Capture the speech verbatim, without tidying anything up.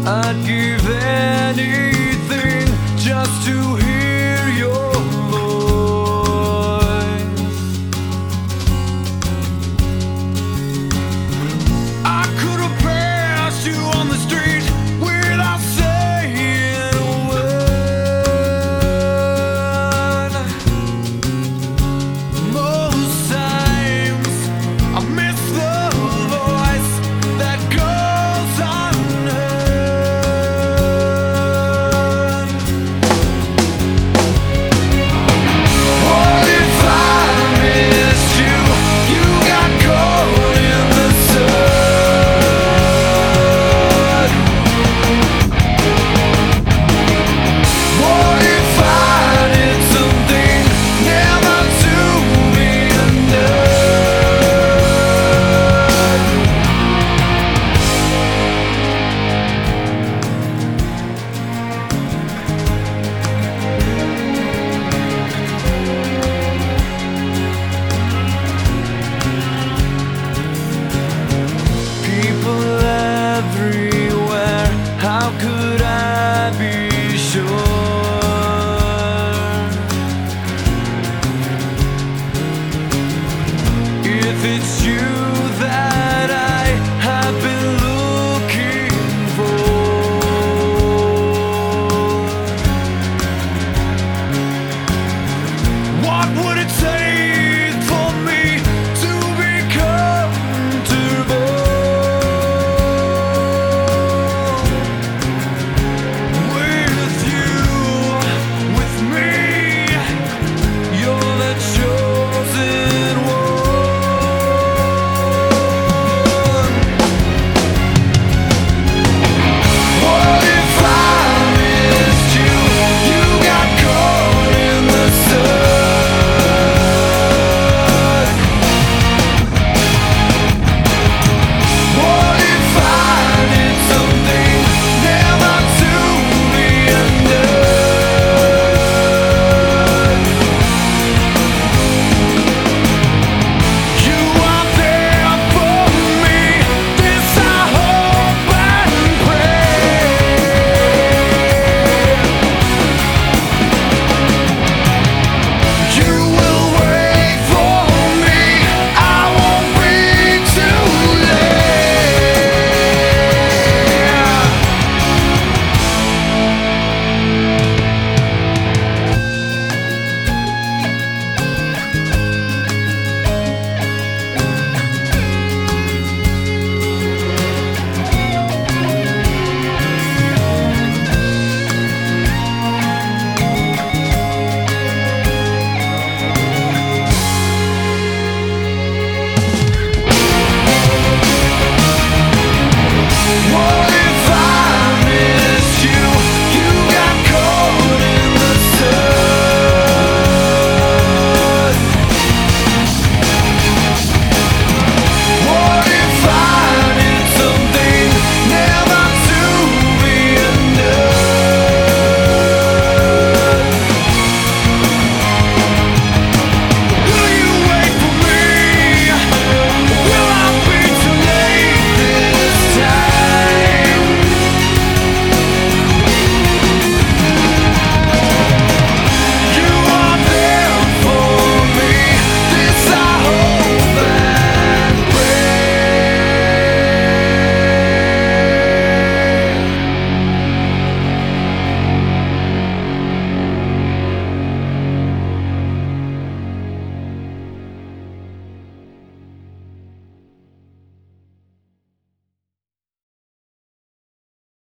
I'd give anything just to hear your voice. I could have passed you on the street without saying a word. Most times I miss the voice that goes unheard. What if I missed you? You got caught in the sun. What if I did something never to be undone? People everywhere, how could I be sure? If it's